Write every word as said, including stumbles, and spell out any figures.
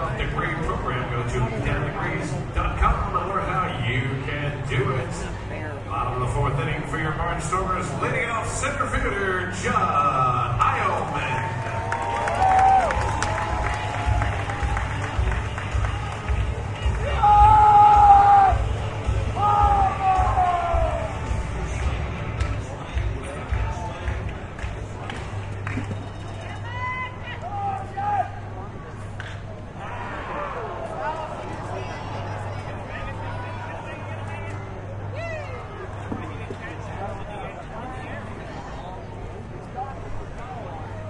off degree program. Go to down degrees dot com to learn how you can do it. Bottom of the fourth inning for your Barnstormers, leading off center fielder, John